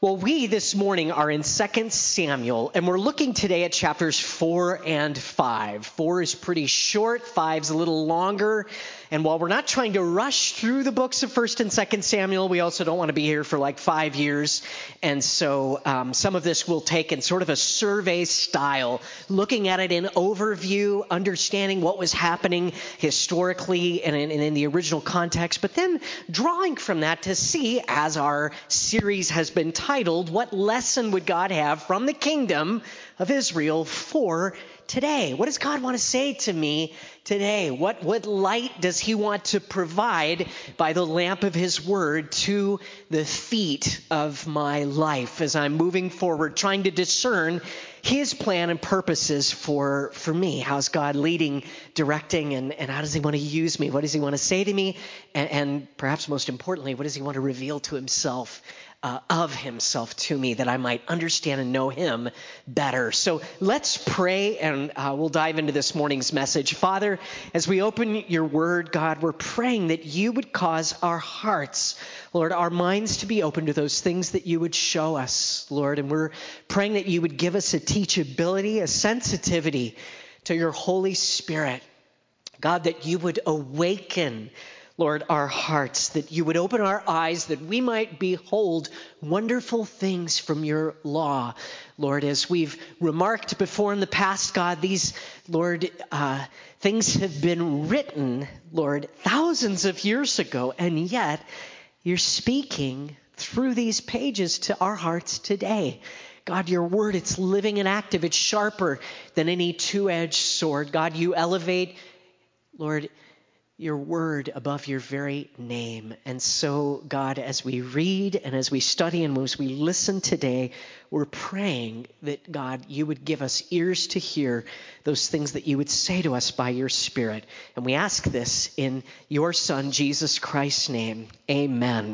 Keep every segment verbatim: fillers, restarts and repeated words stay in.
Well, we this morning are in Second Samuel, and we're looking today at chapters four and five. Four is pretty short, five's a little longer. And while we're not trying to rush through the books of First and Second Samuel, we also don't want to be here for like five years. And so um, some of this we'll take in sort of a survey style, looking at it in overview, understanding what was happening historically and in, and in the original context, but then drawing from that to see, as our series has been titled, what lesson would God have from the kingdom of Israel for today? What does God want to say to me today? What, what light does he want to provide by the lamp of his word to the feet of my life as I'm moving forward, trying to discern his plan and purposes for, for me? How's God leading, directing, and, and how does he want to use me? What does he want to say to me? And, and perhaps most importantly, what does he want to reveal to himself Uh, of himself to me, that I might understand and know him better? So let's pray, and uh, we'll dive into this morning's message. Father, as we open your word, God, we're praying that you would cause our hearts, Lord, our minds to be open to those things that you would show us, Lord. And we're praying that you would give us a teachability, a sensitivity to your Holy Spirit. God, that you would awaken, Lord, our hearts, that you would open our eyes, that we might behold wonderful things from your law. Lord, as we've remarked before in the past, God, these, Lord, uh, things have been written, Lord, thousands of years ago, and yet you're speaking through these pages to our hearts today. God, your word, it's living and active. It's sharper than any two-edged sword. God, you elevate, Lord, your word above your very name. And so, God, as we read and as we study and as we listen today, we're praying that, God, you would give us ears to hear those things that you would say to us by your Spirit. And we ask this in your Son, Jesus Christ's name. Amen.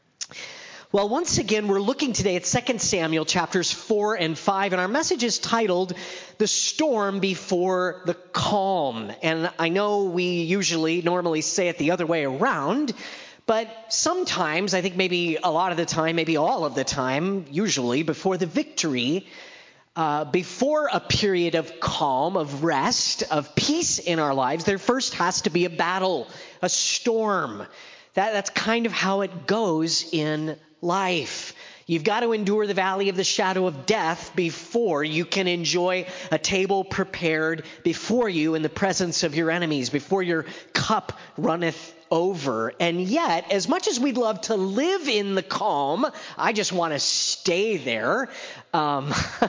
Well, once again, we're looking today at Second Samuel chapters four and five, and our message is titled, The Storm Before the Calm. And I know we usually normally say it the other way around, but sometimes, I think maybe a lot of the time, maybe all of the time, usually before the victory, uh, before a period of calm, of rest, of peace in our lives, there first has to be a battle, a storm. That, that's kind of how it goes in life. You've got to endure the valley of the shadow of death before you can enjoy a table prepared before you in the presence of your enemies, before your cup runneth over. And yet, as much as we'd love to live in the calm, I just want to stay there. Um,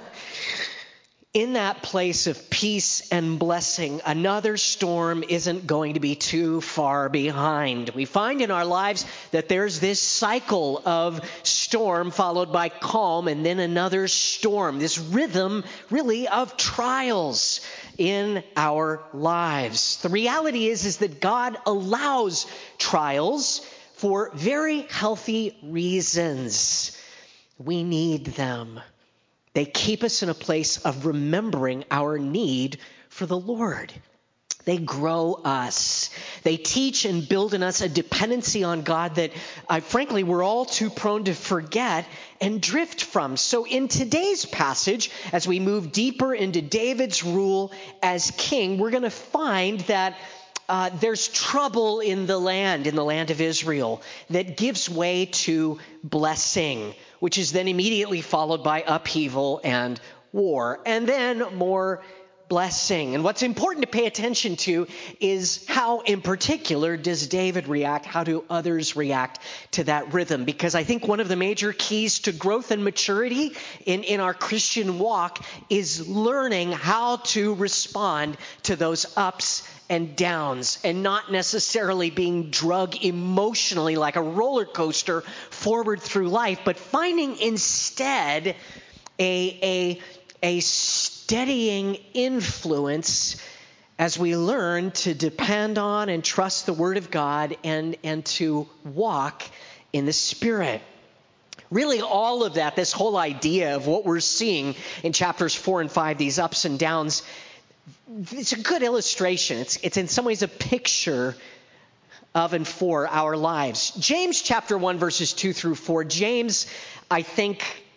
In that place of peace and blessing, another storm isn't going to be too far behind. We find in our lives that there's this cycle of storm followed by calm and then another storm, this rhythm really of trials in our lives. The reality is, is that God allows trials for very healthy reasons. We need them. They keep us in a place of remembering our need for the Lord. They grow us. They teach and build in us a dependency on God that, uh, frankly, we're all too prone to forget and drift from. So in today's passage, as we move deeper into David's rule as king, we're going to find that Uh, there's trouble in the land, in the land of Israel, that gives way to blessing, which is then immediately followed by upheaval and war, and then more blessing. And what's important to pay attention to is how, in particular, does David react? How do others react to that rhythm? Because I think one of the major keys to growth and maturity in, in our Christian walk is learning how to respond to those ups and downs, and not necessarily being drug emotionally like a roller coaster forward through life, but finding instead a, a, a steadying influence as we learn to depend on and trust the Word of God and, and to walk in the Spirit. Really, all of that, this whole idea of what we're seeing in chapters four and five, these ups and downs, it's a good illustration. It's, it's in some ways a picture of and for our lives. James chapter one, verses two through four. James, I think,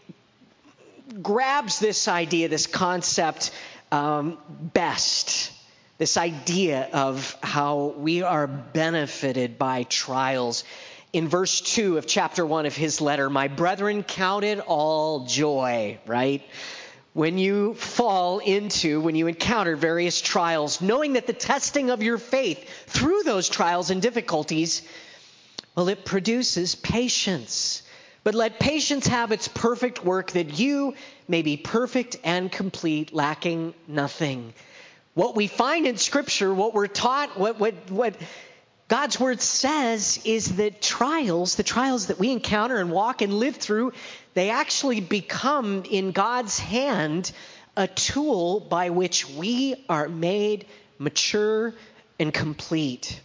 grabs this idea, this concept um, best. This idea of how we are benefited by trials. In verse two of chapter one of his letter, my brethren, count it all joy, right? When you fall into, when you encounter various trials, knowing that the testing of your faith through those trials and difficulties, well, it produces patience. But let patience have its perfect work, that you may be perfect and complete, lacking nothing. What we find in Scripture, what we're taught, what, what, what God's Word says is that trials, the trials that we encounter and walk and live through, they actually become in God's hand a tool by which we are made mature and complete.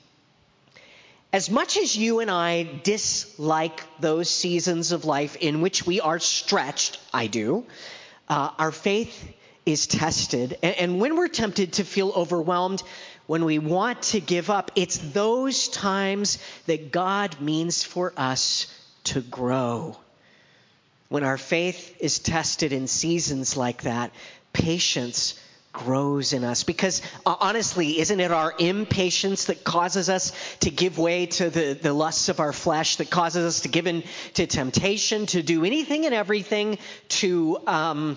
As much as you and I dislike those seasons of life in which we are stretched, I do, uh, our faith is tested. And, and when we're tempted to feel overwhelmed, when we want to give up, it's those times that God means for us to grow. When our faith is tested in seasons like that, patience grows in us. Because uh, honestly, isn't it our impatience that causes us to give way to the, the lusts of our flesh, that causes us to give in to temptation, to do anything and everything to um,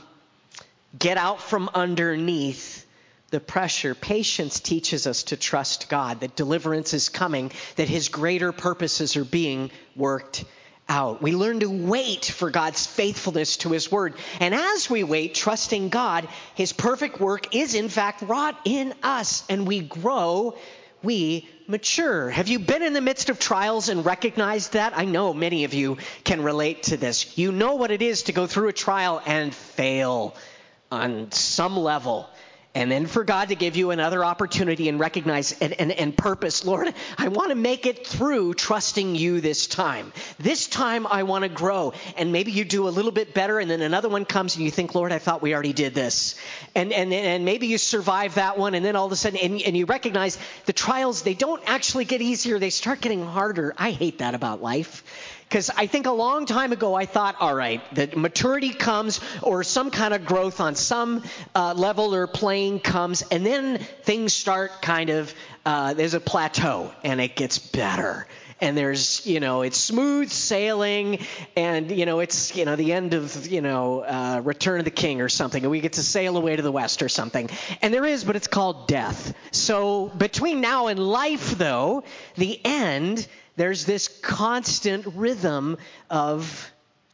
get out from underneath the pressure? Patience teaches us to trust God, that deliverance is coming, that his greater purposes are being worked out. We learn to wait for God's faithfulness to his word. And as we wait, trusting God, his perfect work is in fact wrought in us, and we grow, we mature. Have you been in the midst of trials and recognized that? I know many of you can relate to this. You know what it is to go through a trial and fail on some level. And then for God to give you another opportunity and recognize and, and, and purpose, Lord, I want to make it through trusting you this time. This time I want to grow. And maybe you do a little bit better, and then another one comes and you think, Lord, I thought we already did this. And and, and maybe you survive that one, and then all of a sudden, and, and you recognize the trials, they don't actually get easier. They start getting harder. I hate that about life. Because I think a long time ago I thought, all right, that maturity comes or some kind of growth on some uh, level or plane comes, and then things start kind of, uh, there's a plateau and it gets better. And there's, you know, it's smooth sailing, and, you know, it's, you know, the end of, you know, uh, Return of the King or something, and we get to sail away to the west or something. And there is, but it's called death. So between now and life, though, the end, there's this constant rhythm of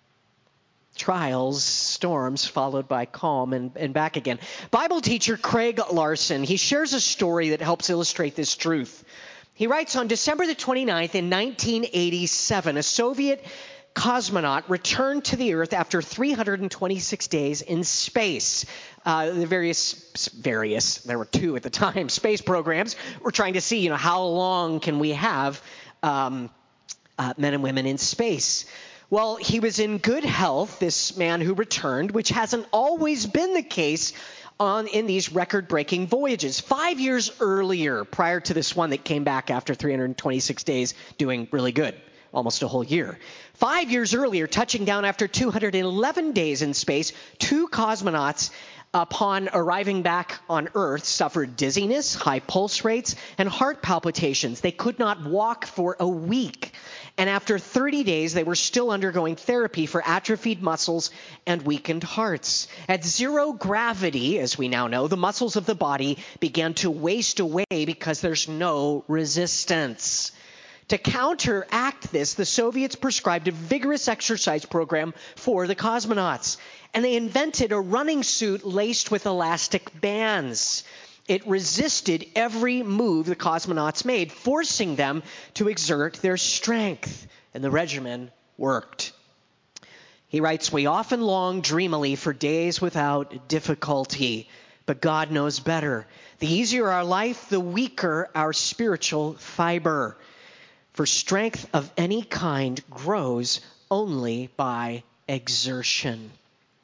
trials, storms, followed by calm, and, and back again. Bible teacher Craig Larson, he shares a story that helps illustrate this truth. He writes, on December the twenty-ninth in nineteen eighty-seven, a Soviet cosmonaut returned to the Earth after three hundred twenty-six days in space. Uh, the various, various, there were two at the time, space programs were trying to see, you know, how long can we have um, uh, men and women in space. Well, he was in good health, this man who returned, which hasn't always been the case on in these record-breaking voyages. Five years earlier, prior to this one that came back after three hundred twenty-six days, doing really good, almost a whole year. Five years earlier, touching down after two hundred eleven days in space, two cosmonauts, upon arriving back on Earth, suffered dizziness, high pulse rates, and heart palpitations. They could not walk for a week. And after thirty days, they were still undergoing therapy for atrophied muscles and weakened hearts. At zero gravity, as we now know, the muscles of the body began to waste away because there's no resistance. To counteract this, the Soviets prescribed a vigorous exercise program for the cosmonauts, and they invented a running suit laced with elastic bands. It resisted every move the cosmonauts made, forcing them to exert their strength, and the regimen worked. He writes, we often long dreamily for days without difficulty, but God knows better. The easier our life, the weaker our spiritual fiber. For strength of any kind grows only by exertion.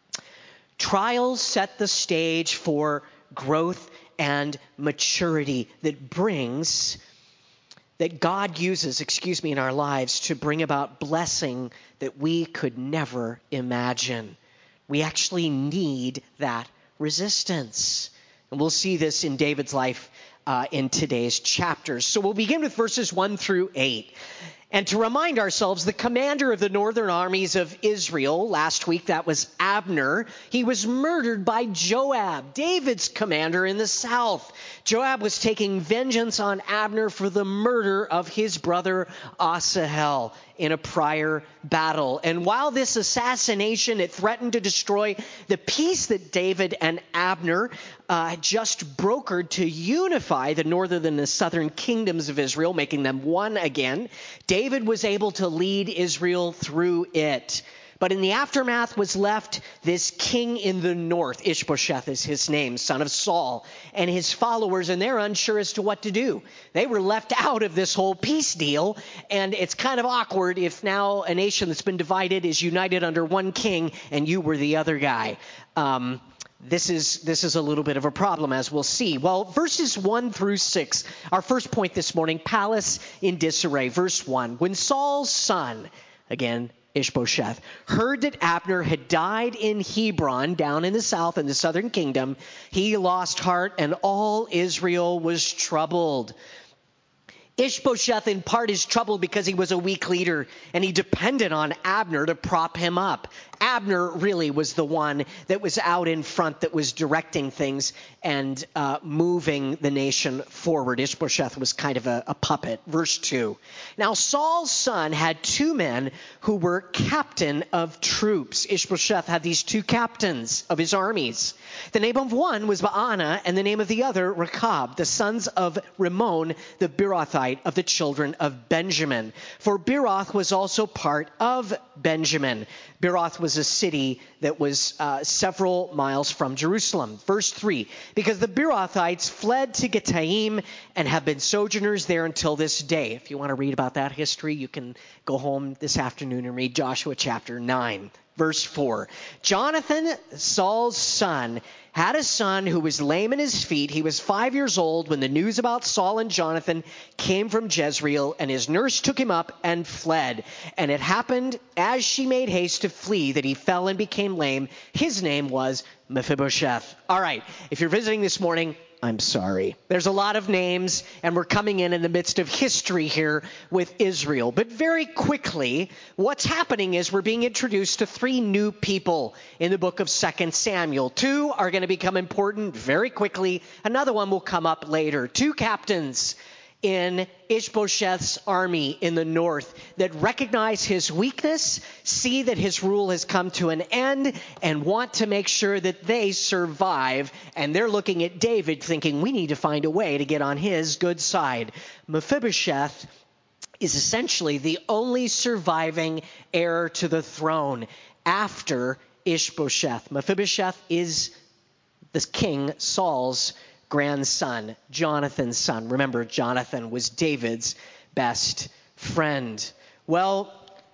Trials set the stage for growth and maturity that brings, that God uses, excuse me, in our lives to bring about blessing that we could never imagine. we actually need that resistance. And we'll see this in David's life uh, in today's chapters. So we'll begin with verses one through eight. And to remind ourselves, the commander of the northern armies of Israel, last week that was Abner, he was murdered by Joab, David's commander in the south. Joab was taking vengeance on Abner for the murder of his brother Asahel in a prior battle. And while this assassination, it threatened to destroy the peace that David and Abner uh, just brokered to unify the northern and the southern kingdoms of Israel, making them one again, David was able to lead Israel through it. But in the aftermath was left this king in the north, Ishbosheth is his name, son of Saul, and his followers, and they're unsure as to what to do. They were left out of this whole peace deal, and it's kind of awkward if now a nation that's been divided is united under one king and you were the other guy. Um, This is this is a little bit of a problem, as we'll see. Well, verses one through six, our first point this morning, palace in disarray. Verse one, when Saul's son, again, Ishbosheth, heard that Abner had died in Hebron, down in the south in the southern kingdom, he lost heart and all Israel was troubled. Ishbosheth in part is troubled because he was a weak leader and he depended on Abner to prop him up. Abner really was the one that was out in front, that was directing things and uh, moving the nation forward. Ishbosheth was kind of a, a puppet. Verse two. Now Saul's son had two men who were captain of troops. Ishbosheth had these two captains of his armies. The name of one was Baana and the name of the other Rechab, the sons of Rimmon, the Beerothite of the children of Benjamin. For Beeroth was also part of Benjamin. Beeroth was a city that was uh, several miles from Jerusalem. Verse three, because the Beerothites fled to Gittaim and have been sojourners there until this day. If you want to read about that history, you can go home this afternoon and read Joshua chapter nine. Verse four, Jonathan, Saul's son, had a son who was lame in his feet. He was five years old when the news about Saul and Jonathan came from Jezreel, and his nurse took him up and fled. And it happened as she made haste to flee that he fell and became lame. His name was Mephibosheth. All right, if you're visiting this morning, I'm sorry. There's a lot of names, and we're coming in in the midst of history here with Israel. But very quickly, what's happening is we're being introduced to three new people in the book of Second Samuel. Two are going to become important very quickly. Another one will come up later. Two captains in Ishbosheth's army in the north that recognize his weakness, see that his rule has come to an end, and want to make sure that they survive. And they're looking at David thinking, we need to find a way to get on his good side. Mephibosheth is essentially the only surviving heir to the throne after Ishbosheth. Mephibosheth is the king Saul's grandson, Jonathan's son. Remember, Jonathan was David's best friend. Well,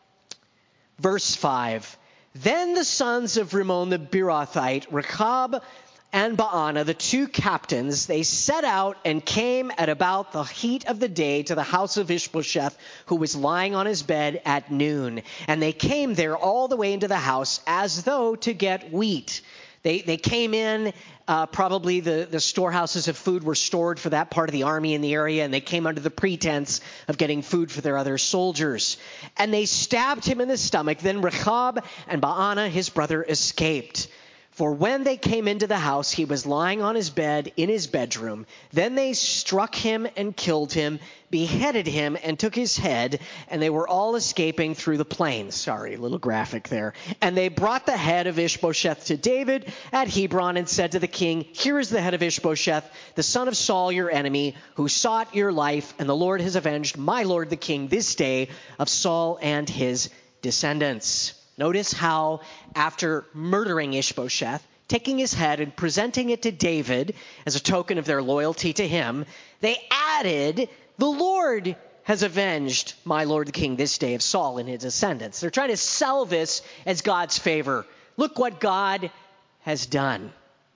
verse five. Then the sons of Rimmon the Beerothite, Rechab and Baana, the two captains, they set out and came at about the heat of the day to the house of Ishbosheth, who was lying on his bed at noon. And they came there all the way into the house as though to get wheat. They they came in, uh, probably the, the storehouses of food were stored for that part of the army in the area, and they came under the pretense of getting food for their other soldiers. And they stabbed him in the stomach. Then Rechab and Baana, his brother, escaped. For when they came into the house, he was lying on his bed in his bedroom. Then they struck him and killed him, beheaded him, and took his head, and they were all escaping through the plain. Sorry, a little graphic there. And they brought the head of Ishbosheth to David at Hebron and said to the king, here is the head of Ishbosheth, the son of Saul, your enemy, who sought your life, and the Lord has avenged my lord the king this day of Saul and his descendants. Notice how after murdering Ishbosheth, taking his head and presenting it to David as a token of their loyalty to him, they added, the Lord has avenged my lord the king this day of Saul and his descendants. They're trying to sell this as God's favor. Look what God has done.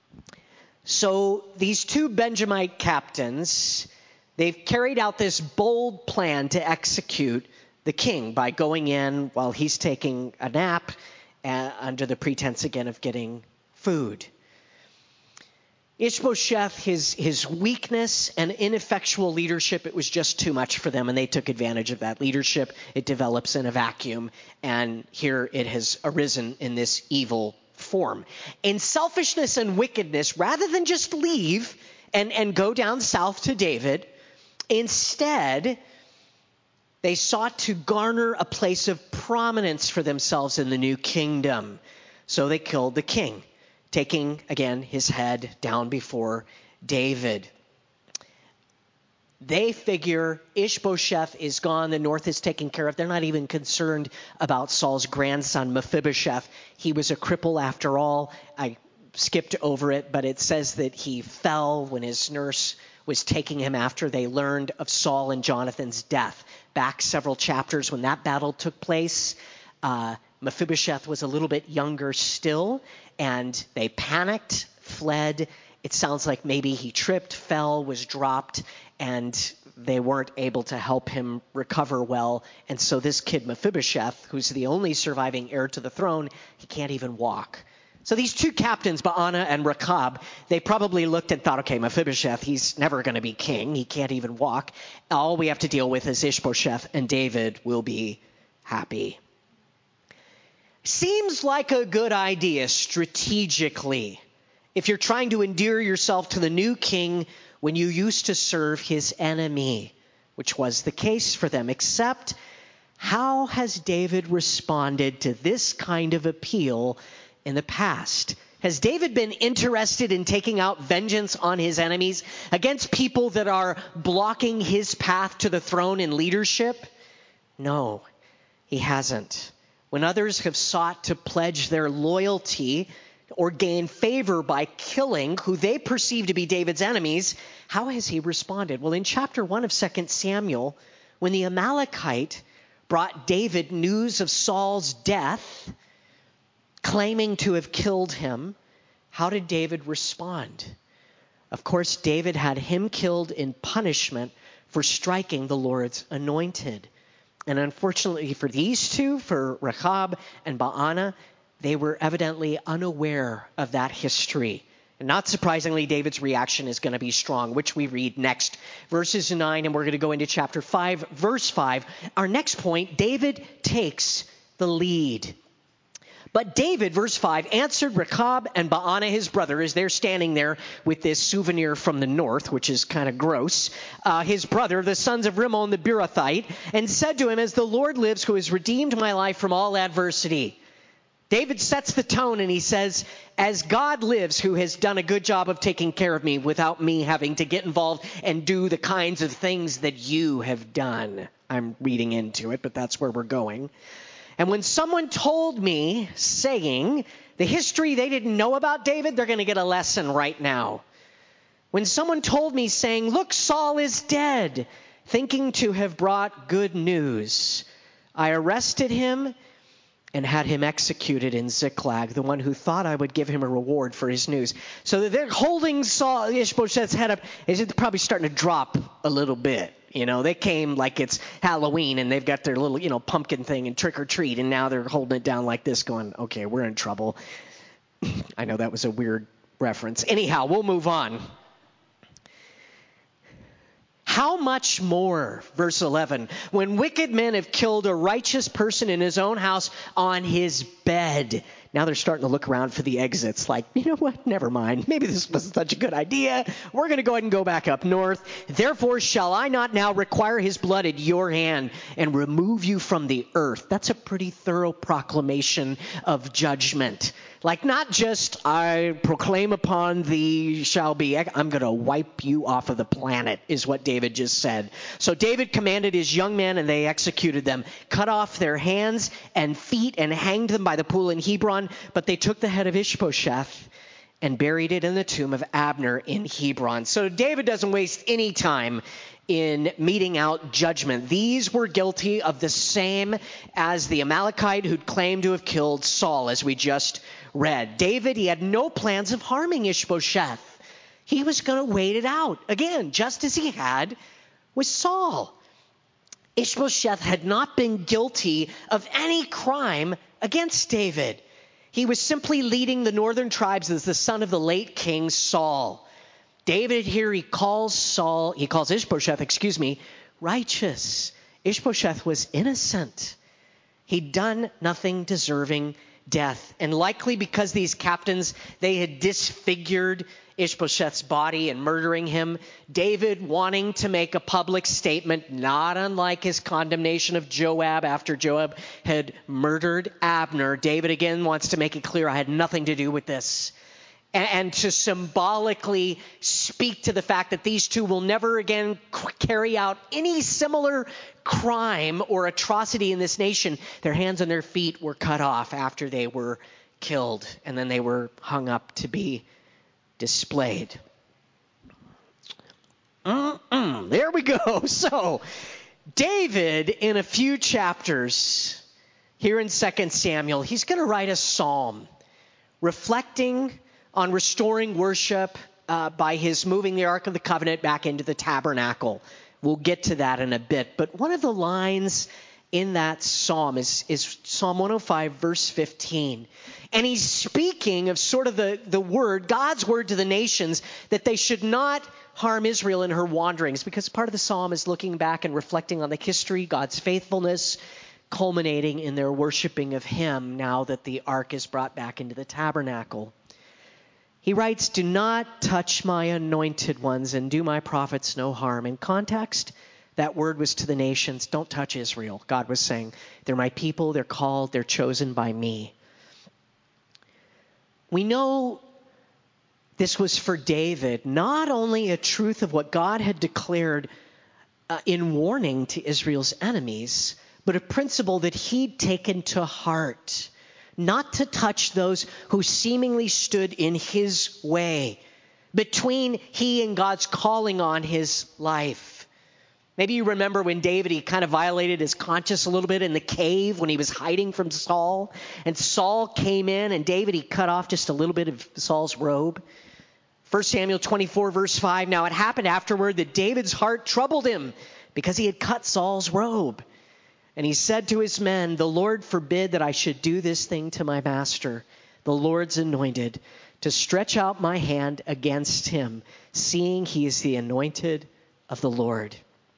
So these two Benjamite captains, they've carried out this bold plan to execute the king by going in while he's taking a nap uh, under the pretense again of getting food. Ishbosheth, his, his weakness and ineffectual leadership, it was just too much for them, and they took advantage of that leadership. It develops in a vacuum, and here it has arisen in this evil form. In selfishness and wickedness, rather than just leave and, and go down south to David, instead, they sought to garner a place of prominence for themselves in the new kingdom. So they killed the king, taking, again, his head down before David. They figure Ishbosheth is gone. The north is taken care of. They're not even concerned about Saul's grandson, Mephibosheth. He was a cripple after all. I skipped over it, but it says that he fell when his nurse was taking him after they learned of Saul and Jonathan's death. Back several chapters when that battle took place, uh, Mephibosheth was a little bit younger still, and they panicked, fled. It sounds like maybe he tripped, fell, was dropped, and they weren't able to help him recover well. And so this kid Mephibosheth, who's the only surviving heir to the throne, he can't even walk. So these two captains, Baana and Rechab, they probably looked and thought, okay, Mephibosheth, he's never going to be king. He can't even walk. All we have to deal with is Ishbosheth, and David will be happy. Seems like a good idea strategically if you're trying to endear yourself to the new king when you used to serve his enemy, which was the case for them. Except, how has David responded to this kind of appeal in the past? Has David been interested in taking out vengeance on his enemies against people that are blocking his path to the throne and leadership? No, he hasn't. When others have sought to pledge their loyalty or gain favor by killing who they perceive to be David's enemies, how has he responded? Well, in chapter one of Second Samuel, when the Amalekite brought David news of Saul's death, claiming to have killed him, how did David respond? Of course, David had him killed in punishment for striking the Lord's anointed. And unfortunately for these two, for Rechab and Baana, they were evidently unaware of that history. And not surprisingly, David's reaction is going to be strong, which we read next. Verses nine, and we're going to go into chapter five, verse five. Our next point, David takes the lead. But David, verse five, answered Rechab and Baana, his brother, as they're standing there with this souvenir from the north, which is kind of gross, uh, his brother, the sons of Rimmon the Beerothite, and said to him, as the Lord lives, who has redeemed my life from all adversity. David sets the tone and he says, as God lives, who has done a good job of taking care of me without me having to get involved and do the kinds of things that you have done. I'm reading into it, but that's where we're going. And when someone told me, saying, the history they didn't know about David, they're going to get a lesson right now. When someone told me, saying, look, Saul is dead, thinking to have brought good news, I arrested him and had him executed in Ziklag, the one who thought I would give him a reward for his news. So they're holding Saul, Ishbosheth's head up. It's probably starting to drop a little bit. You know, they came like it's Halloween and they've got their little, you know, pumpkin thing and trick or treat. And now they're holding it down like this going, okay, we're in trouble. I know that was a weird reference. Anyhow, we'll move on. How much more, verse eleven, when wicked men have killed a righteous person in his own house on his bed. Now they're starting to look around for the exits like, you know what, never mind. Maybe this wasn't such a good idea. We're going to go ahead and go back up north. Therefore shall I not now require his blood at your hand and remove you from the earth. That's a pretty thorough proclamation of judgment. Like not just I proclaim upon thee shall be, I'm going to wipe you off of the planet is what David just said. So David commanded his young men and they executed them, cut off their hands and feet and hanged them by the pool in Hebron. But they took the head of Ishbosheth and buried it in the tomb of Abner in Hebron. So David doesn't waste any time in meting out judgment. These were guilty of the same as the Amalekite who'd claimed to have killed Saul, as we just read. David, he had no plans of harming Ishbosheth. He was going to wait it out, again, just as he had with Saul. Ishbosheth had not been guilty of any crime against David. He was simply leading the northern tribes as the son of the late King Saul. David here, he calls Saul, he calls Ishbosheth, excuse me, righteous. Ishbosheth was innocent. He'd done nothing deserving death. And likely because these captains, they had disfigured Ishbosheth's body and murdering him, David, wanting to make a public statement, not unlike his condemnation of Joab after Joab had murdered Abner, David again wants to make it clear, I had nothing to do with this. And to symbolically speak to the fact that these two will never again carry out any similar crime or atrocity in this nation. Their hands and their feet were cut off after they were killed, and then they were hung up to be displayed. Mm-mm, there we go. So, David, in a few chapters here in Second Samuel, he's going to write a psalm reflecting on restoring worship uh, by his moving the Ark of the Covenant back into the tabernacle. We'll get to that in a bit. But one of the lines in that psalm is, is Psalm one oh five, verse fifteen. And he's speaking of sort of the, the word, God's word to the nations, that they should not harm Israel in her wanderings, because part of the psalm is looking back and reflecting on the history, God's faithfulness, culminating in their worshiping of him now that the ark is brought back into the tabernacle. He writes, do not touch my anointed ones and do my prophets no harm. In context, that word was to the nations. Don't touch Israel. God was saying, they're my people, they're called, they're chosen by me. We know this was for David, not only a truth of what God had declared uh, in warning to Israel's enemies, but a principle that he'd taken to heart. Not to touch those who seemingly stood in his way, between he and God's calling on his life. Maybe you remember when David, he kind of violated his conscience a little bit in the cave when he was hiding from Saul. And Saul came in, and David, he cut off just a little bit of Saul's robe. First Samuel twenty-four, verse five, now it happened afterward that David's heart troubled him because he had cut Saul's robe. And he said to his men, the Lord forbid that I should do this thing to my master, the Lord's anointed, to stretch out my hand against him, seeing he is the anointed of the Lord.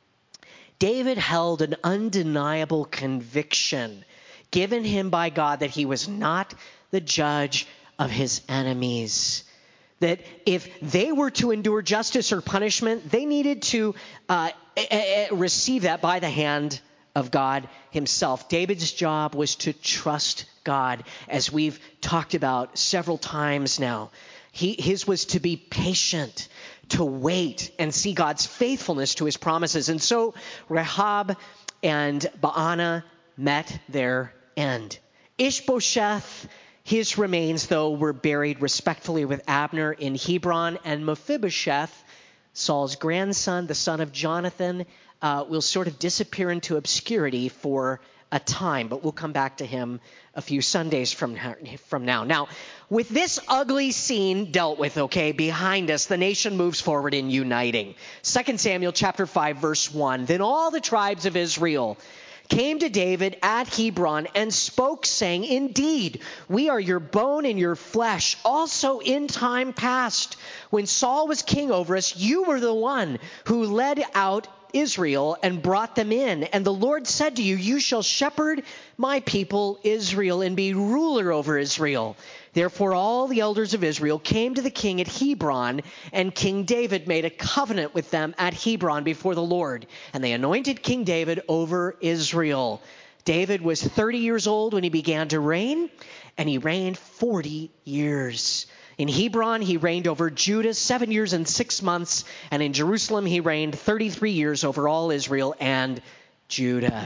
David held an undeniable conviction given him by God that he was not the judge of his enemies. That if they were to endure justice or punishment, they needed to uh, receive that by the hand of God himself. David's job was to trust God, as we've talked about several times now. He, his was to be patient, to wait and see God's faithfulness to his promises. And so Rahab and Baanah met their end. Ishbosheth, his remains, though, were buried respectfully with Abner in Hebron, and Mephibosheth, Saul's grandson, the son of Jonathan, Uh, will sort of disappear into obscurity for a time, but we'll come back to him a few Sundays from, from now. Now, with this ugly scene dealt with, okay, behind us, the nation moves forward in uniting. Second Samuel chapter five, verse one, then all the tribes of Israel came to David at Hebron and spoke, saying, indeed, we are your bone and your flesh. Also in time past, when Saul was king over us, you were the one who led out Israel and brought them in. And the Lord said to you, you shall shepherd my people Israel and be ruler over Israel. Therefore all the elders of Israel came to the king at Hebron, and King David made a covenant with them at Hebron before the Lord. And they anointed King David over Israel. David was thirty years old when he began to reign, and he reigned forty years. In Hebron, he reigned over Judah seven years and six months, and in Jerusalem, he reigned thirty-three years over all Israel and Judah.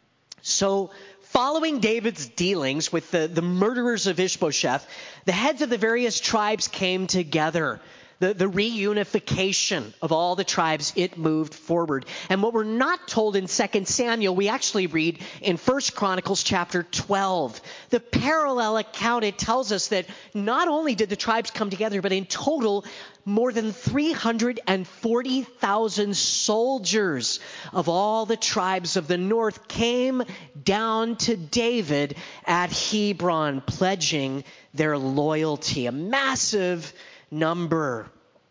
So, following David's dealings with the, the murderers of Ishbosheth, the heads of the various tribes came together. the, the reunification of all the tribes, it moved forward. And what we're not told in Second Samuel, we actually read in First Chronicles chapter twelve. The parallel account, it tells us that not only did the tribes come together, but in total, more than three hundred forty thousand soldiers of all the tribes of the north came down to David at Hebron, pledging their loyalty. A massive number.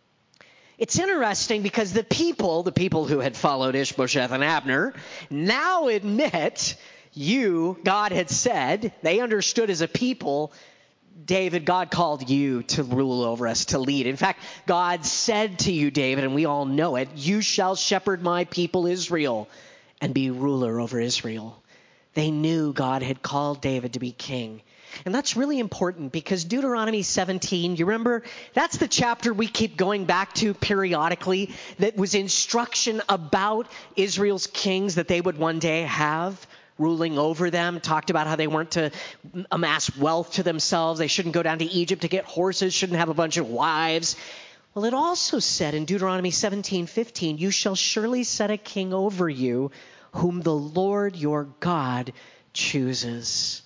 It's interesting because the people, the people who had followed Ishbosheth and Abner, now admit you, God had said, they understood as a people, David, God called you to rule over us, to lead. In fact, God said to you, David, and we all know it, you shall shepherd my people Israel and be ruler over Israel. They knew God had called David to be king. And that's really important because Deuteronomy seventeen, you remember, that's the chapter we keep going back to periodically that was instruction about Israel's kings that they would one day have ruling over them. Talked about how they weren't to amass wealth to themselves. They shouldn't go down to Egypt to get horses, shouldn't have a bunch of wives. Well, it also said in Deuteronomy seventeen fifteen, you shall surely set a king over you whom the Lord your God chooses.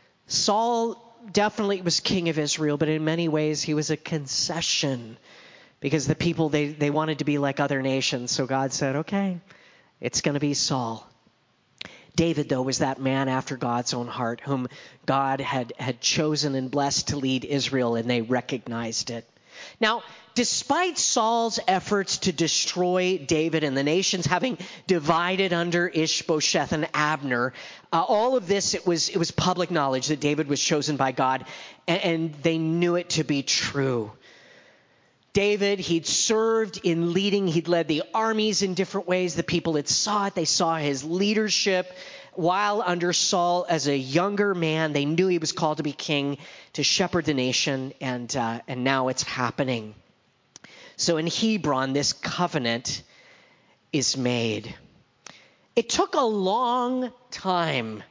Saul definitely was king of Israel, but in many ways he was a concession because the people, they, they wanted to be like other nations. So God said, okay, it's going to be Saul. David, though, was that man after God's own heart whom God had, had chosen and blessed to lead Israel, and they recognized it. Now, despite Saul's efforts to destroy David and the nations having divided under Ishbosheth and Abner, uh, all of this, it was it was public knowledge that David was chosen by God, and, and they knew it to be true. David, he'd served in leading, he'd led the armies in different ways. The people had saw it. They saw his leadership while under Saul as a younger man. They knew he was called to be king, to shepherd the nation, and uh, and now it's happening. So in Hebron, this covenant is made. It took a long time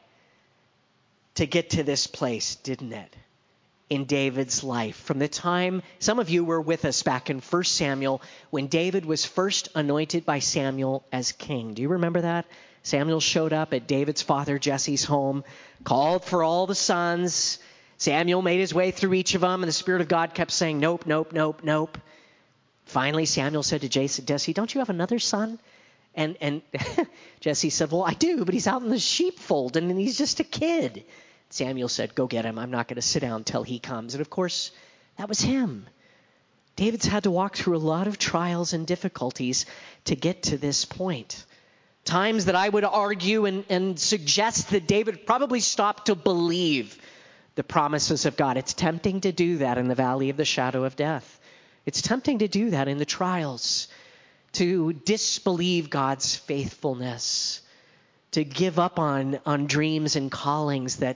to get to this place, didn't it? In David's life. From the time, some of you were with us back in First Samuel when David was first anointed by Samuel as king. Do you remember that? Samuel showed up at David's father Jesse's home, called for all the sons. Samuel made his way through each of them, and the Spirit of God kept saying, nope, nope, nope, nope. Finally, Samuel said to Jesse, don't you have another son? And, and Jesse said, well, I do, but he's out in the sheepfold, and he's just a kid. Samuel said, go get him. I'm not going to sit down till he comes. And of course, that was him. David's had to walk through a lot of trials and difficulties to get to this point. Times that I would argue and, and suggest that David probably stopped to believe the promises of God. It's tempting to do that in the valley of the shadow of death. It's tempting to do that in the trials, to disbelieve God's faithfulness, to give up on, on dreams and callings that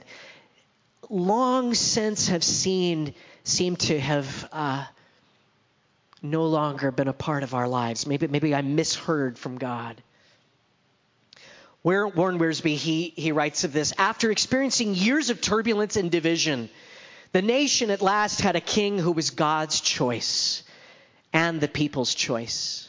long since have seen, seem to have uh, no longer been a part of our lives. Maybe maybe I misheard from God. Where, Warren Wiersbe, he, he writes of this, after experiencing years of turbulence and division, the nation at last had a king who was God's choice and the people's choice.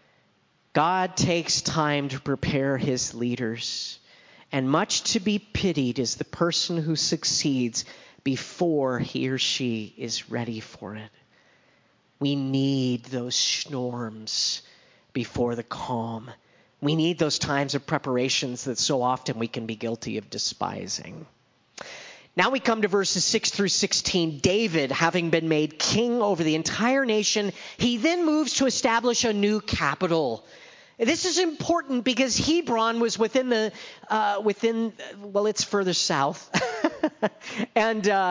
God takes time to prepare his leaders, and much to be pitied is the person who succeeds before he or she is ready for it. We need those storms before the calm. We need those times of preparations that so often we can be guilty of despising. Now we come to verses six through sixteen. David, having been made king over the entire nation, he then moves to establish a new capital. This is important because Hebron was within the, uh, within, well, it's further south. and, uh,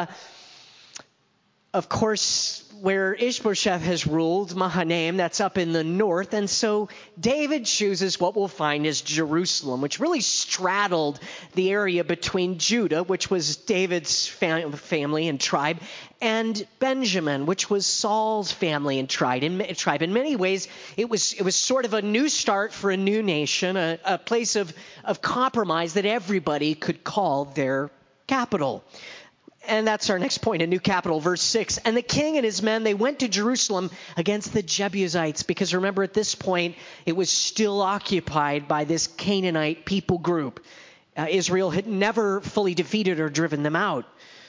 of course, where Ishbosheth has ruled, Mahanaim, that's up in the north. And so David chooses what we'll find is Jerusalem, which really straddled the area between Judah, which was David's fam- family and tribe, and Benjamin, which was Saul's family and tribe. In, tribe. In many ways, it was it was sort of a new start for a new nation, a, a place of, of compromise that everybody could call their capital. And that's our next point, a new capital, verse six. And the king and his men, they went to Jerusalem against the Jebusites, because remember at this point, it was still occupied by this Canaanite people group. Uh, Israel had never fully defeated or driven them out.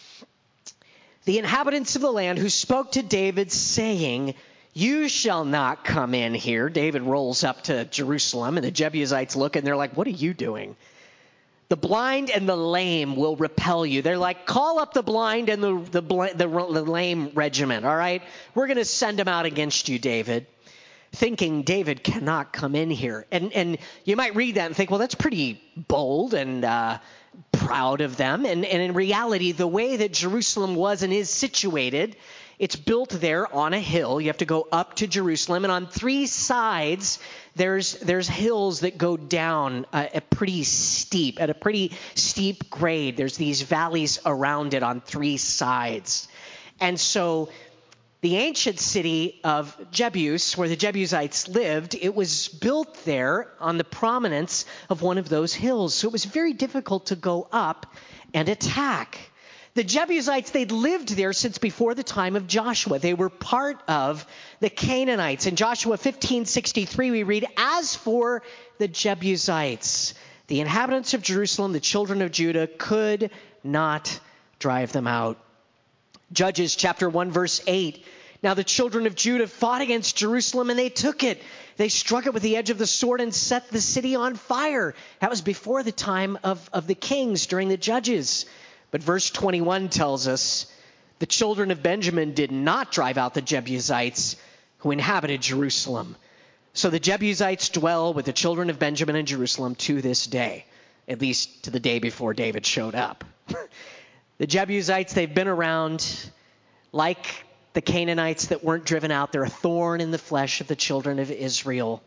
The inhabitants of the land who spoke to David, saying, you shall not come in here. David rolls up to Jerusalem, and the Jebusites look, and they're like, what are you doing? The blind and the lame will repel you. They're like, call up the blind and the, the, the, the lame regiment, all right? We're going to send them out against you, David. Thinking David cannot come in here. And, and you might read that and think, well, that's pretty bold and uh, proud of them. And, and in reality, the way that Jerusalem was and is situated, it's built there on a hill. You have to go up to Jerusalem. And on three sides, there's there's hills that go down uh, a pretty steep, at a pretty steep grade. There's these valleys around it on three sides. And so the ancient city of Jebus, where the Jebusites lived, it was built there on the prominence of one of those hills. So it was very difficult to go up and attack. The Jebusites, they'd lived there since before the time of Joshua. They were part of the Canaanites. In Joshua fifteen sixty-three, we read, as for the Jebusites, the inhabitants of Jerusalem, the children of Judah, could not drive them out. Judges chapter one, verse eight. Now the children of Judah fought against Jerusalem, and they took it. They struck it with the edge of the sword and set the city on fire. That was before the time of, of the kings during the Judges. But verse twenty-one tells us the children of Benjamin did not drive out the Jebusites who inhabited Jerusalem. So the Jebusites dwell with the children of Benjamin in Jerusalem to this day, at least to the day before David showed up. The Jebusites, they've been around like the Canaanites that weren't driven out. They're a thorn in the flesh of the children of Israel.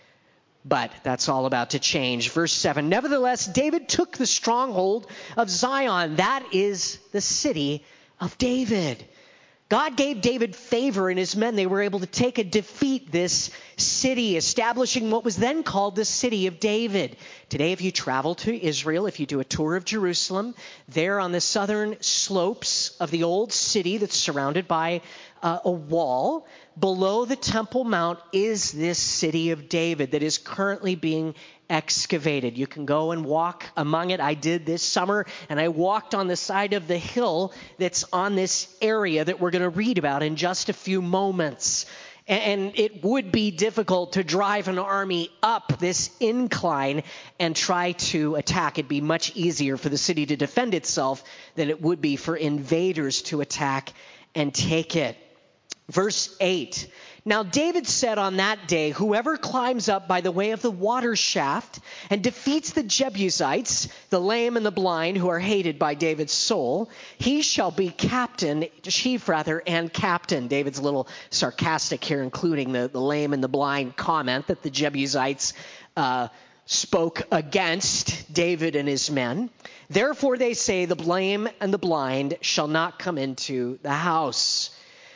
But that's all about to change. Verse seven, nevertheless, David took the stronghold of Zion. That is the city of David. God gave David favor in his men. They were able to take and defeat this city, establishing what was then called the city of David. Today, if you travel to Israel, if you do a tour of Jerusalem, there on the southern slopes of the old city that's surrounded by uh, a wall, below the Temple Mount is this city of David that is currently being excavated. You can go and walk among it. I did this summer, and I walked on the side of the hill that's on this area that we're going to read about in just a few moments. And it would be difficult to drive an army up this incline and try to attack. It'd be much easier for the city to defend itself than it would be for invaders to attack and take it. Verse eight, now David said on that day, whoever climbs up by the way of the water shaft and defeats the Jebusites, the lame and the blind who are hated by David's soul, he shall be captain, chief rather, and captain. David's a little sarcastic here, including the, the lame and the blind comment that the Jebusites uh, spoke against David and his men. Therefore they say the lame and the blind shall not come into the house.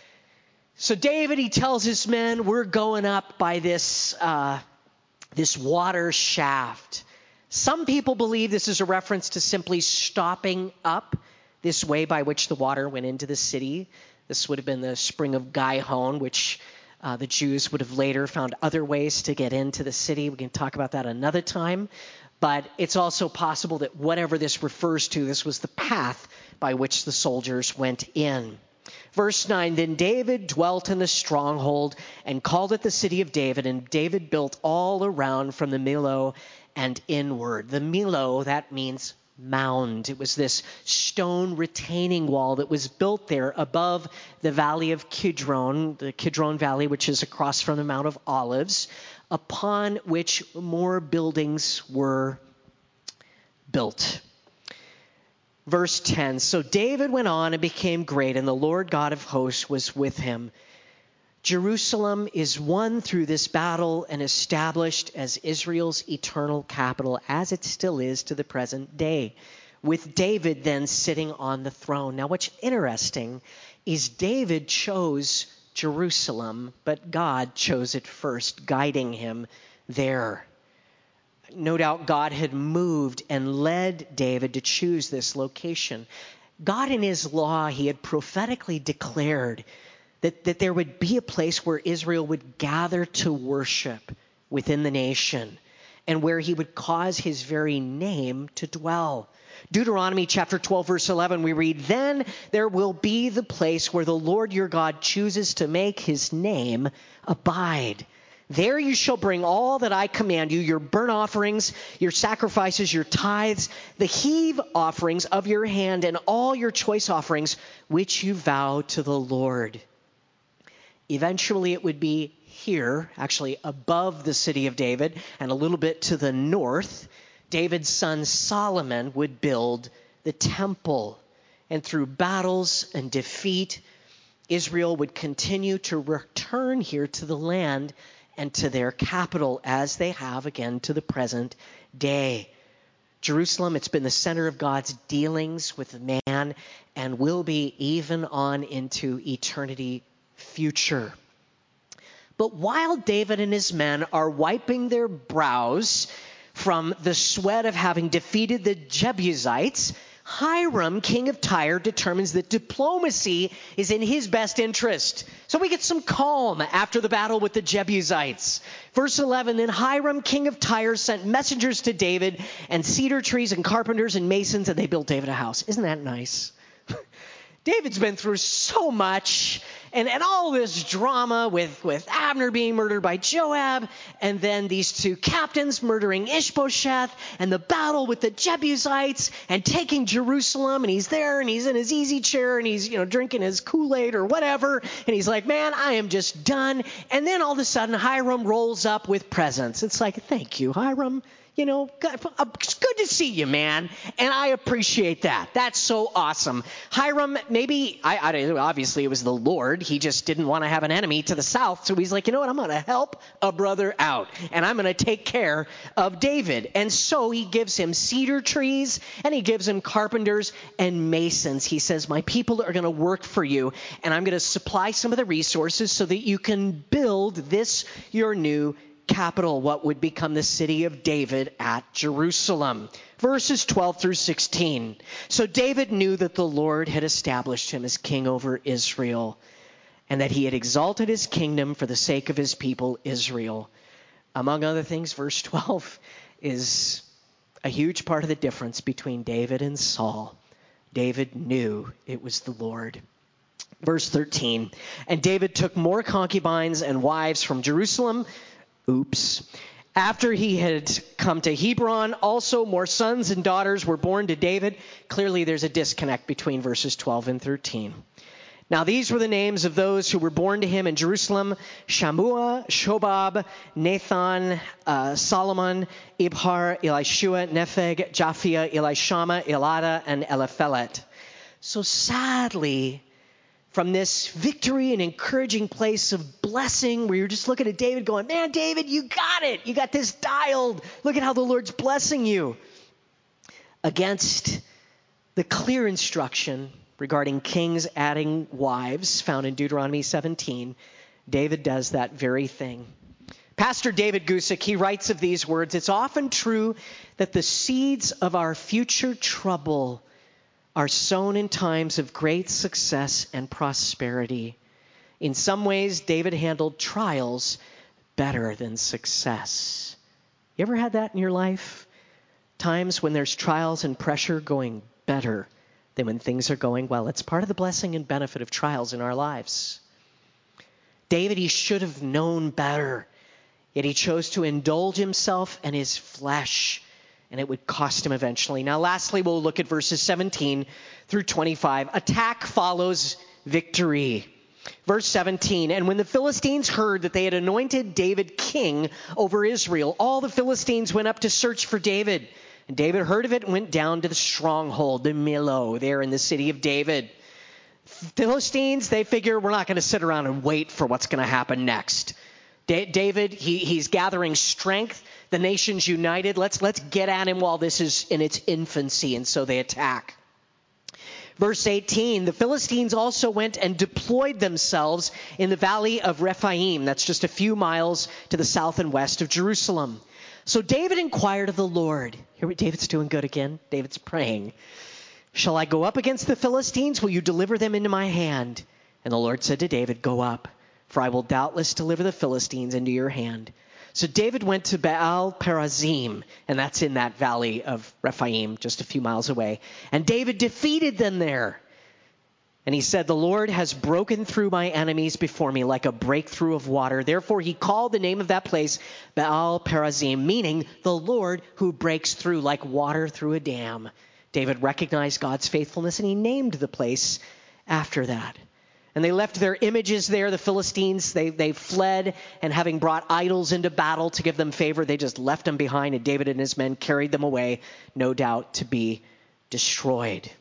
So David, he tells his men, we're going up by this uh, this water shaft. Some people believe this is a reference to simply stopping up this way by which the water went into the city. This would have been the spring of Gihon, which uh, the Jews would have later found other ways to get into the city. We can talk about that another time. But it's also possible that whatever this refers to, this was the path by which the soldiers went in. Verse nine, then David dwelt in the stronghold and called it the city of David, and David built all around from the Millo and inward. The Millo, that means mound. It was this stone retaining wall that was built there above the valley of Kidron, the Kidron Valley, which is across from the Mount of Olives, upon which more buildings were built. Verse ten, so David went on and became great, and the Lord God of hosts was with him. Jerusalem is won through this battle and established as Israel's eternal capital, as it still is to the present day, with David then sitting on the throne. Now, what's interesting is David chose Jerusalem, but God chose it first, guiding him there. No doubt God had moved and led David to choose this location. God in his law, he had prophetically declared that, that there would be a place where Israel would gather to worship within the nation and where he would cause his very name to dwell. Deuteronomy chapter twelve, verse eleven, we read, "Then there will be the place where the Lord your God chooses to make his name abide. There you shall bring all that I command you, your burnt offerings, your sacrifices, your tithes, the heave offerings of your hand, and all your choice offerings, which you vow to the Lord." Eventually it would be here, actually above the city of David, and a little bit to the north, David's son Solomon would build the temple. And through battles and defeat, Israel would continue to return here to the land and to their capital, as they have again to the present day. Jerusalem, it's been the center of God's dealings with man and will be even on into eternity future. But while David and his men are wiping their brows from the sweat of having defeated the Jebusites, Hiram, king of Tyre, determines that diplomacy is in his best interest. So we get some calm after the battle with the Jebusites. Verse eleven, "Then Hiram, king of Tyre, sent messengers to David and cedar trees and carpenters and masons, and they built David a house." Isn't that nice? David's been through so much, and, and all this drama with, with Abner being murdered by Joab, and then these two captains murdering Ishbosheth, and the battle with the Jebusites, and taking Jerusalem, and he's there, and he's in his easy chair, and he's, you know, drinking his Kool-Aid or whatever, and he's like, man, I am just done. And then all of a sudden, Hiram rolls up with presents. It's like, thank you, Hiram. You know, it's good to see you, man. And I appreciate that. That's so awesome. Hiram, maybe, I, I obviously it was the Lord. He just didn't want to have an enemy to the south. So he's like, you know what? I'm going to help a brother out. And I'm going to take care of David. And so he gives him cedar trees, and he gives him carpenters and masons. He says, my people are going to work for you, and I'm going to supply some of the resources so that you can build this, your new capital, what would become the city of David at Jerusalem. Verses twelve through sixteen. "So David knew that the Lord had established him as king over Israel, and that he had exalted his kingdom for the sake of his people Israel." Among other things, verse twelve is a huge part of the difference between David and Saul. David knew it was the Lord. Verse thirteen, "And David took more concubines and wives from Jerusalem." Oops. "After he had come to Hebron, also more sons and daughters were born to David." Clearly there's a disconnect between verses twelve and thirteen. "Now these were the names of those who were born to him in Jerusalem: Shammua, Shobab, Nathan, uh, Solomon, Ibhar, Elishua, Nepheg, Japhia, Elishama, Elada, and Eliphelet." So sadly, from this victory and encouraging place of blessing, where you're just looking at David going, man, David, you got it. You got this dialed. Look at how the Lord's blessing you. Against the clear instruction regarding kings adding wives found in Deuteronomy seventeen, David does that very thing. Pastor David Gusick, he writes of these words, "It's often true that the seeds of our future trouble are sown in times of great success and prosperity. In some ways, David handled trials better than success." You ever had that in your life? Times when there's trials and pressure going better than when things are going well. It's part of the blessing and benefit of trials in our lives. David, he should have known better, yet he chose to indulge himself and his flesh, and it would cost him eventually. Now, lastly, we'll look at verses seventeen through twenty-five. Attack follows victory. Verse seventeen, "And when the Philistines heard that they had anointed David king over Israel, all the Philistines went up to search for David. And David heard of it and went down to the stronghold, the Millo, there in the city of David." Philistines, they figure, we're not going to sit around and wait for what's going to happen next. Da- David, he, he's gathering strength. The nation's united. Let's, let's get at him while this is in its infancy. And so they attack. Verse eighteen, "The Philistines also went and deployed themselves in the valley of Rephaim." That's just a few miles to the south and west of Jerusalem. "So David inquired of the Lord." Here David's doing good again. David's praying. Shall I go up against the Philistines? Will you deliver them into my hand? And the Lord said to David, go up, for I will doubtless deliver the Philistines into your hand. So David went to Baal Perazim, and that's in that valley of Rephaim, just a few miles away. And David defeated them there. And he said, the Lord has broken through my enemies before me like a breakthrough of water. Therefore he called the name of that place Baal Perazim, meaning the Lord who breaks through like water through a dam. David recognized God's faithfulness, and he named the place after that. And they left their images there, the Philistines. They, they fled, and having brought idols into battle to give them favor, they just left them behind, and David and his men carried them away, no doubt to be destroyed.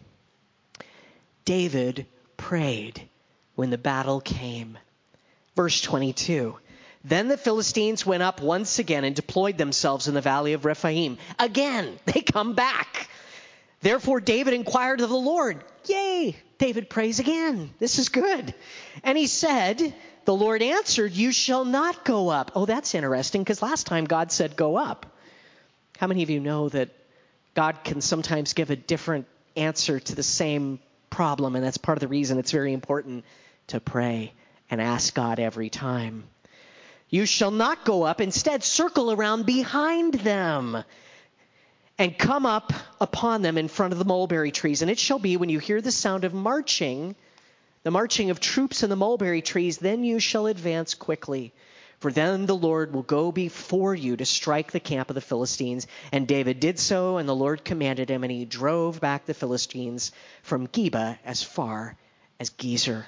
David prayed when the battle came. Verse twenty-two. Then the Philistines went up once again and deployed themselves in the valley of Rephaim. Again, they come back. Therefore David inquired of the Lord. Yay! David prays again. This is good. And he said, the Lord answered, you shall not go up. Oh, that's interesting, because last time God said go up. How many of you know that God can sometimes give a different answer to the same problem? And that's part of the reason it's very important to pray and ask God every time. You shall not go up. Instead, circle around behind them and come up upon them in front of the mulberry trees. And it shall be when you hear the sound of marching, the marching of troops in the mulberry trees, then you shall advance quickly. For then the Lord will go before you to strike the camp of the Philistines. And David did so, and the Lord commanded him, and he drove back the Philistines from Geba as far as Gezer.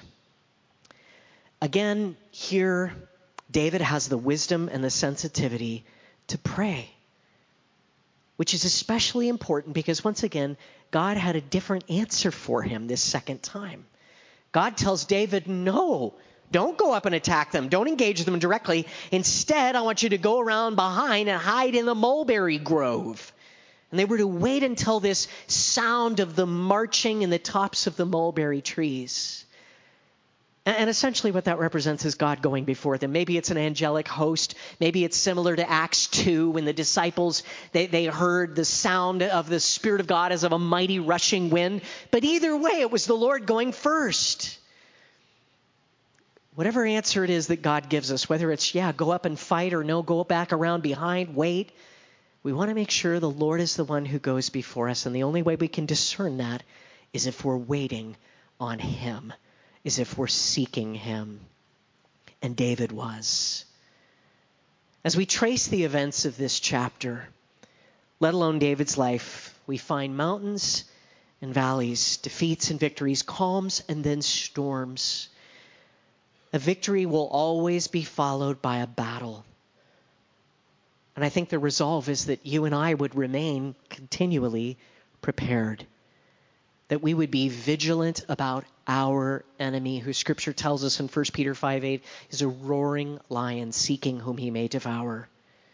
Again, here, David has the wisdom and the sensitivity to pray, which is especially important because, once again, God had a different answer for him this second time. God tells David, no, don't go up and attack them. Don't engage them directly. Instead, I want you to go around behind and hide in the mulberry grove. And they were to wait until this sound of the marching in the tops of the mulberry trees. And essentially what that represents is God going before them. Maybe it's an angelic host. Maybe it's similar to Acts two when the disciples, they, they heard the sound of the Spirit of God as of a mighty rushing wind. But either way, it was the Lord going first. Whatever answer it is that God gives us, whether it's, yeah, go up and fight, or no, go back around behind, wait, we want to make sure the Lord is the one who goes before us. And the only way we can discern that is if we're waiting on him. Is if we're seeking him. And David was. As we trace the events of this chapter, let alone David's life, we find mountains and valleys, defeats and victories, calms and then storms. A victory will always be followed by a battle. And I think the resolve is that you and I would remain continually prepared. That we would be vigilant about our enemy, who Scripture tells us in First Peter five eight is a roaring lion seeking whom he may devour.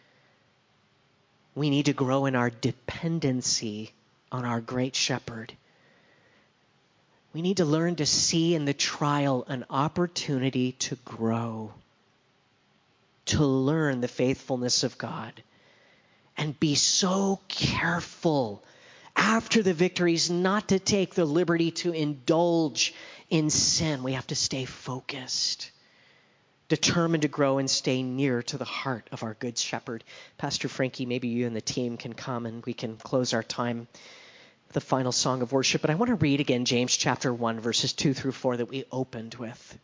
We need to grow in our dependency on our great shepherd. We need to learn to see in the trial an opportunity to grow, to learn the faithfulness of God, and be so careful after the victories not to take the liberty to indulge in sin. We have to stay focused, determined to grow and stay near to the heart of our good shepherd. Pastor Frankie, maybe you and the team can come and we can close our time with the final song of worship. But I want to read again James chapter one, verses two through four that we opened with.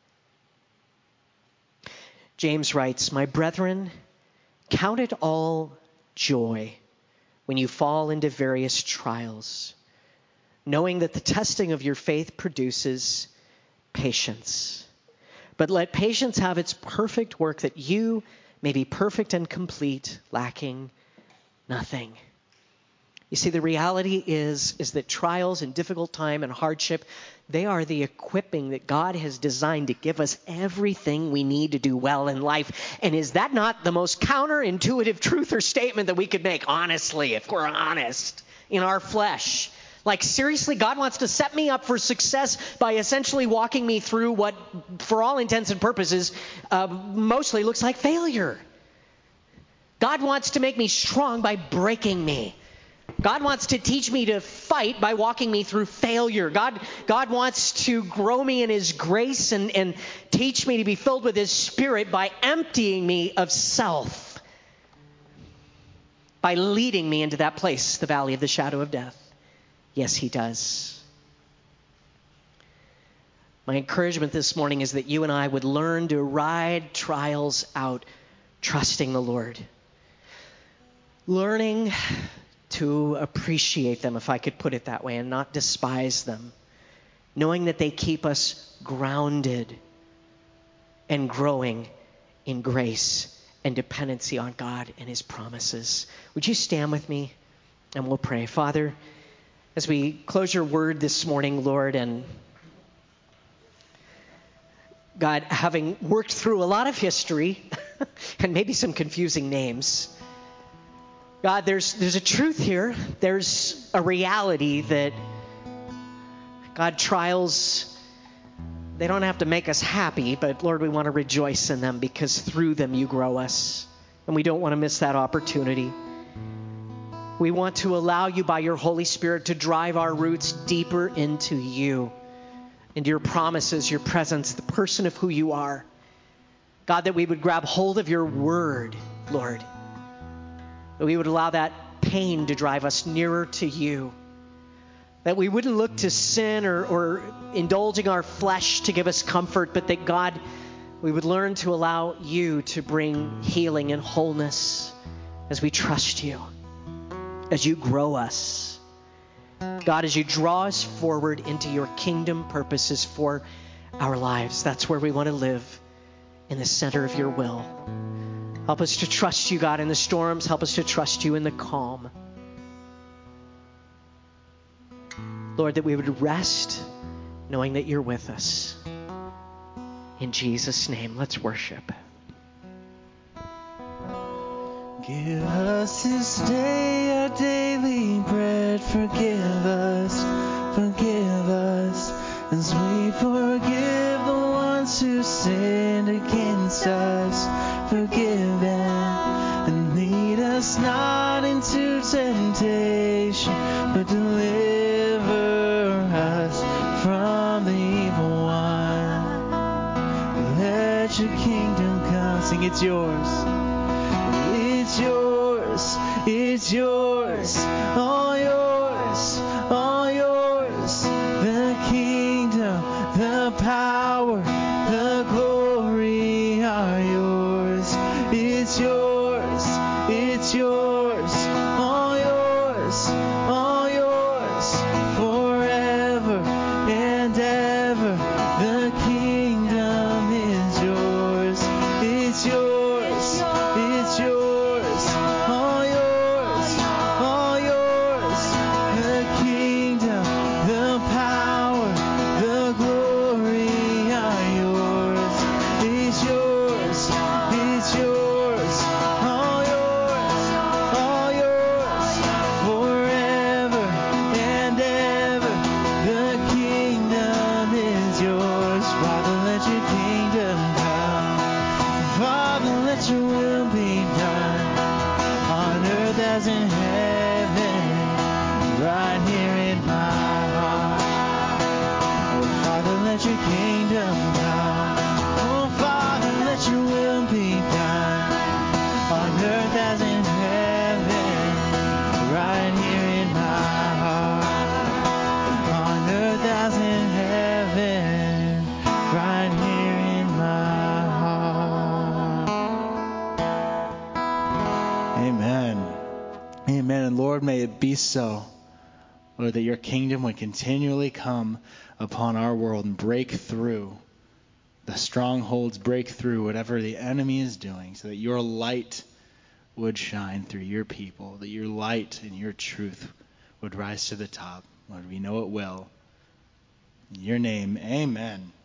James writes, "My brethren, count it all joy when you fall into various trials, knowing that the testing of your faith produces patience. But let patience have its perfect work, that you may be perfect and complete, lacking nothing." You see, the reality is, is that trials and difficult time and hardship, they are the equipping that God has designed to give us everything we need to do well in life. And is that not the most counterintuitive truth or statement that we could make, honestly, if we're honest, in our flesh? Like, seriously, God wants to set me up for success by essentially walking me through what, for all intents and purposes, uh, mostly looks like failure. God wants to make me strong by breaking me. God wants to teach me to fight by walking me through failure. God, God wants to grow me in his grace and, and teach me to be filled with his Spirit by emptying me of self, by leading me into that place, the valley of the shadow of death. Yes, he does. My encouragement this morning is that you and I would learn to ride trials out, trusting the Lord. Learning to appreciate them, if I could put it that way, and not despise them. Knowing that they keep us grounded and growing in grace and dependency on God and his promises. Would you stand with me and we'll pray. Father, as we close your word this morning, Lord, and God, having worked through a lot of history and maybe some confusing names, God, there's there's a truth here. There's a reality that, God, trials, they don't have to make us happy, but Lord, we want to rejoice in them because through them you grow us. And we don't want to miss that opportunity. We want to allow you by your Holy Spirit to drive our roots deeper into you, into your promises, your presence, the person of who you are. God, that we would grab hold of your word, Lord. That we would allow that pain to drive us nearer to you. That we wouldn't look to sin or, or indulging our flesh to give us comfort, but that, God, we would learn to allow you to bring healing and wholeness as we trust you, as you grow us. God, as you draw us forward into your kingdom purposes for our lives, that's where we want to live, in the center of your will. Help us to trust you, God, in the storms. Help us to trust you in the calm. Lord, that we would rest knowing that you're with us. In Jesus' name, let's worship. Give us this day our daily bread. Forgive us, forgive us, as we forgive the ones who sinned against us. Forgive them, and lead us not into temptation, but deliver us from the evil one. Let your kingdom come. Sing, it's yours. It's yours, it's yours, all yours, all yours. The kingdom, the power, the glory are yours. It's yours, it's yours, all yours, all yours, forever and ever. The kingdom is yours, it's yours, it's yours, all yours, all yours. The kingdom, the power, the glory are yours. It's yours, it's yours, all yours, all yours, forever and ever. The kingdom is yours. Father, let your kingdom come. Father, let your will be done on earth as in heaven, right here in my heart. Oh, Father, let your kingdom come. Oh, Father, let your will be done on earth as in heaven, right here in my heart. On earth as in heaven, right here in my heart. Amen. Amen. And Lord, may it be so, Lord, that your kingdom would continually come upon our world and break through the strongholds, break through whatever the enemy is doing, so that your light would shine through your people, that your light and your truth would rise to the top. Lord, we know it will. In your name, amen.